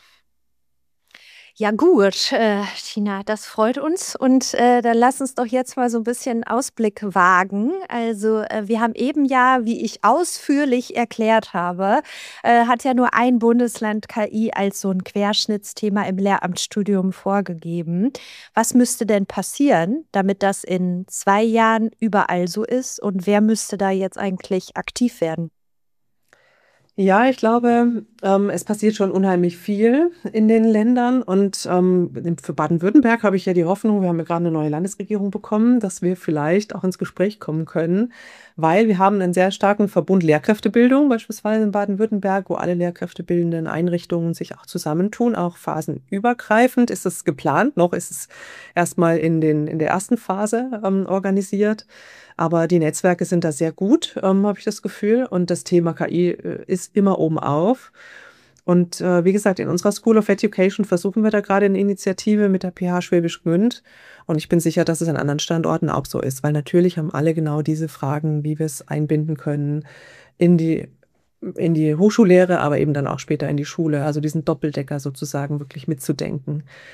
Ja gut, Tina, das freut uns, und dann lass uns doch jetzt mal so ein bisschen Ausblick wagen. Also wir haben eben ja, wie ich ausführlich erklärt habe, hat ja nur ein Bundesland KI als so ein Querschnittsthema im Lehramtsstudium vorgegeben. Was müsste denn passieren, damit das in 2 Jahren überall so ist, und wer müsste da jetzt eigentlich aktiv werden? Ja, ich glaube, es passiert schon unheimlich viel in den Ländern, und für Baden-Württemberg habe ich ja die Hoffnung, wir haben ja gerade eine neue Landesregierung bekommen, dass wir vielleicht auch ins Gespräch kommen können, weil wir haben einen sehr starken Verbund Lehrkräftebildung, beispielsweise in Baden-Württemberg, wo alle lehrkräftebildenden Einrichtungen sich auch zusammentun, auch phasenübergreifend ist es geplant, noch ist es erstmal in der ersten Phase organisiert. Aber die Netzwerke sind da sehr gut, habe ich das Gefühl. Und das Thema KI ist immer oben auf. Und wie gesagt, in unserer School of Education versuchen wir da gerade eine Initiative mit der PH Schwäbisch Gmünd. Und ich bin sicher, dass es an anderen Standorten auch so ist. Weil natürlich haben alle genau diese Fragen, wie wir es einbinden können in die Hochschullehre, aber eben dann auch später in die Schule. Also diesen Doppeldecker sozusagen wirklich mitzudenken.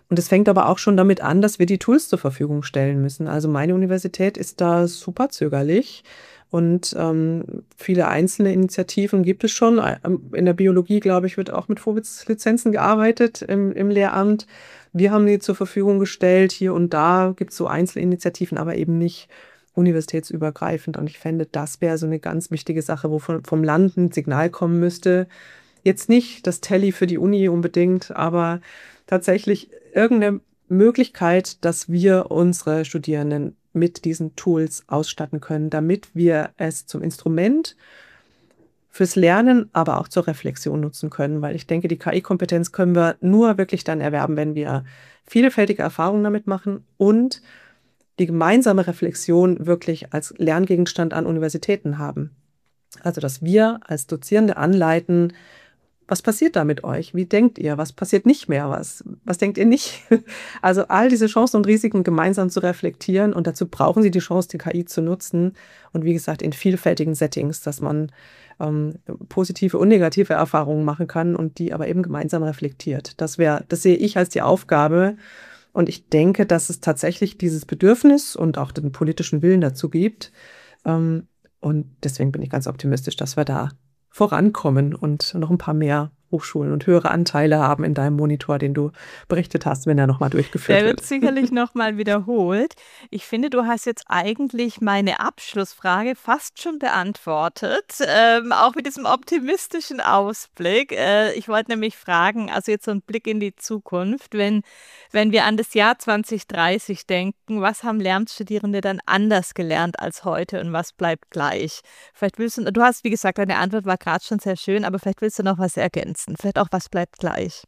Und es fängt aber auch schon damit an, dass wir die Tools zur Verfügung stellen müssen. Also meine Universität ist da super zögerlich. Und viele einzelne Initiativen gibt es schon. In der Biologie, glaube ich, wird auch mit Vorwitz-Lizenzen gearbeitet im Lehramt. Wir haben die zur Verfügung gestellt. Hier und da gibt es so Einzelinitiativen, aber eben nicht universitätsübergreifend. Und ich fände, das wäre so eine ganz wichtige Sache, wo vom Land ein Signal kommen müsste. Jetzt nicht das Telly für die Uni unbedingt, aber tatsächlich irgendeine Möglichkeit, dass wir unsere Studierenden mit diesen Tools ausstatten können, damit wir es zum Instrument fürs Lernen, aber auch zur Reflexion nutzen können. Weil ich denke, die KI-Kompetenz können wir nur wirklich dann erwerben, wenn wir vielfältige Erfahrungen damit machen und die gemeinsame Reflexion wirklich als Lerngegenstand an Universitäten haben. Also, dass wir als Dozierende anleiten, was passiert da mit euch? Wie denkt ihr? Was passiert nicht mehr? Was denkt ihr nicht? Also all diese Chancen und Risiken gemeinsam zu reflektieren und dazu brauchen sie die Chance, die KI zu nutzen und wie gesagt in vielfältigen Settings, dass man positive und negative Erfahrungen machen kann und die aber eben gemeinsam reflektiert. Das sehe ich als die Aufgabe und ich denke, dass es tatsächlich dieses Bedürfnis und auch den politischen Willen dazu gibt und deswegen bin ich ganz optimistisch, dass wir da vorankommen und noch ein paar mehr Hochschulen und höhere Anteile haben in deinem Monitor, den du berichtet hast, wenn er nochmal durchgeführt wird. Der wird sicherlich nochmal wiederholt. Ich finde, du hast jetzt eigentlich meine Abschlussfrage fast schon beantwortet, auch mit diesem optimistischen Ausblick. Ich wollte nämlich fragen, also jetzt so ein Blick in die Zukunft, wenn wir an das Jahr 2030 denken, was haben Lehramtsstudierende dann anders gelernt als heute und was bleibt gleich? Vielleicht du hast, wie gesagt, deine Antwort war gerade schon sehr schön, aber vielleicht willst du noch was ergänzen. Vielleicht auch, was bleibt gleich?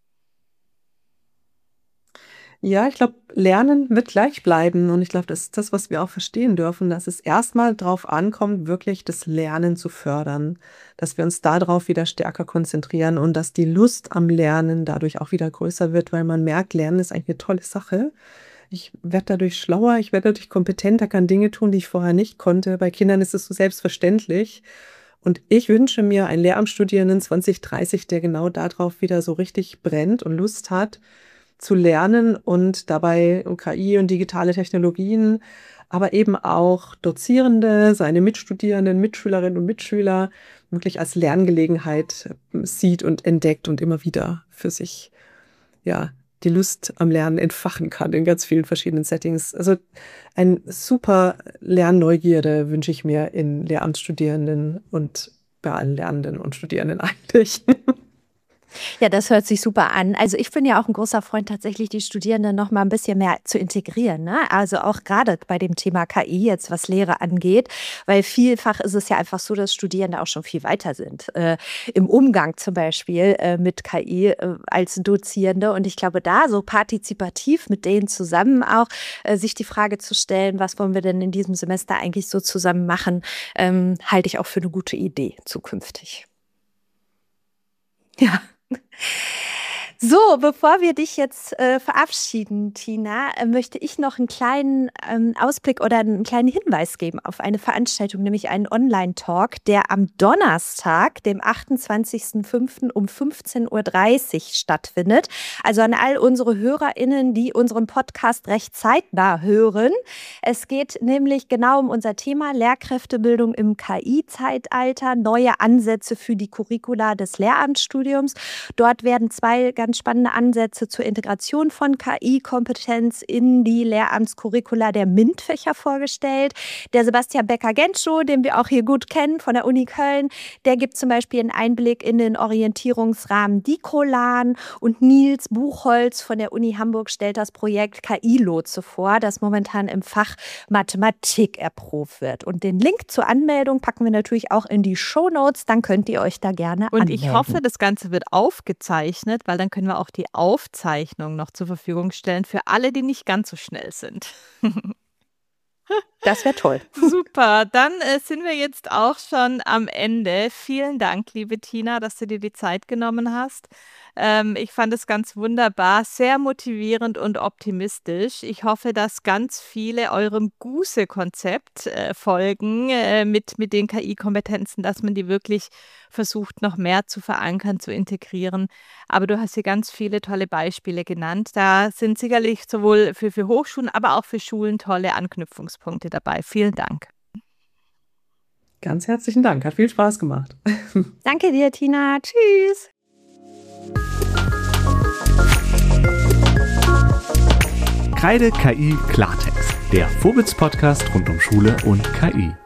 Ja, ich glaube, Lernen wird gleich bleiben und ich glaube, das ist das, was wir auch verstehen dürfen, dass es erstmal darauf ankommt, wirklich das Lernen zu fördern, dass wir uns darauf wieder stärker konzentrieren und dass die Lust am Lernen dadurch auch wieder größer wird, weil man merkt, Lernen ist eigentlich eine tolle Sache. Ich werde dadurch schlauer, ich werde dadurch kompetenter, kann Dinge tun, die ich vorher nicht konnte. Bei Kindern ist es so selbstverständlich. Und ich wünsche mir einen Lehramtsstudierenden 2030, der genau darauf wieder so richtig brennt und Lust hat, zu lernen und dabei KI und digitale Technologien, aber eben auch Dozierende, seine Mitstudierenden, Mitschülerinnen und Mitschüler wirklich als Lerngelegenheit sieht und entdeckt und immer wieder für sich, ja, die Lust am Lernen entfachen kann in ganz vielen verschiedenen Settings. Also ein super Lernneugierde wünsche ich mir in Lehramtsstudierenden und bei allen Lernenden und Studierenden eigentlich. Ja, das hört sich super an. Also ich bin ja auch ein großer Freund, tatsächlich die Studierenden noch mal ein bisschen mehr zu integrieren, ne? Also auch gerade bei dem Thema KI jetzt, was Lehre angeht, weil vielfach ist es ja einfach so, dass Studierende auch schon viel weiter sind im Umgang zum Beispiel mit KI als Dozierende. Und ich glaube, da so partizipativ mit denen zusammen auch sich die Frage zu stellen, was wollen wir denn in diesem Semester eigentlich so zusammen machen, halte ich auch für eine gute Idee zukünftig. Ja. So, bevor wir dich jetzt verabschieden, Tina, möchte ich noch einen kleinen Ausblick oder einen kleinen Hinweis geben auf eine Veranstaltung, nämlich einen Online-Talk, der am Donnerstag, dem 28.05. um 15.30 Uhr stattfindet. Also an all unsere HörerInnen, die unseren Podcast recht zeitnah hören. Es geht nämlich genau um unser Thema Lehrkräftebildung im KI-Zeitalter, neue Ansätze für die Curricula des Lehramtsstudiums. Dort werden zwei ganz spannende Ansätze zur Integration von KI-Kompetenz in die Lehramtscurricula der MINT-Fächer vorgestellt. Der Sebastian Becker-Genschow, den wir auch hier gut kennen von der Uni Köln, der gibt zum Beispiel einen Einblick in den Orientierungsrahmen Dicolan und Nils Buchholz von der Uni Hamburg stellt das Projekt KI-Lotse vor, das momentan im Fach Mathematik erprobt wird. Und den Link zur Anmeldung packen wir natürlich auch in die Shownotes, dann könnt ihr euch da gerne anmelden. Und ich hoffe, das Ganze wird aufgezeichnet, weil dann können wir auch die Aufzeichnung noch zur Verfügung stellen für alle, die nicht ganz so schnell sind. Das wäre toll. Super, dann sind wir jetzt auch schon am Ende. Vielen Dank, liebe Tina, dass du dir die Zeit genommen hast. Ich fand es ganz wunderbar, sehr motivierend und optimistisch. Ich hoffe, dass ganz viele eurem GUSE-Konzept folgen mit den KI-Kompetenzen, dass man die wirklich versucht, noch mehr zu verankern, zu integrieren. Aber du hast hier ganz viele tolle Beispiele genannt. Da sind sicherlich sowohl für Hochschulen, aber auch für Schulen tolle Anknüpfungspunkte dabei. Vielen Dank. Ganz herzlichen Dank, hat viel Spaß gemacht. Danke dir, Tina. Tschüss. Kreide KI Klartext, der Vobitz-Podcast rund um Schule und KI.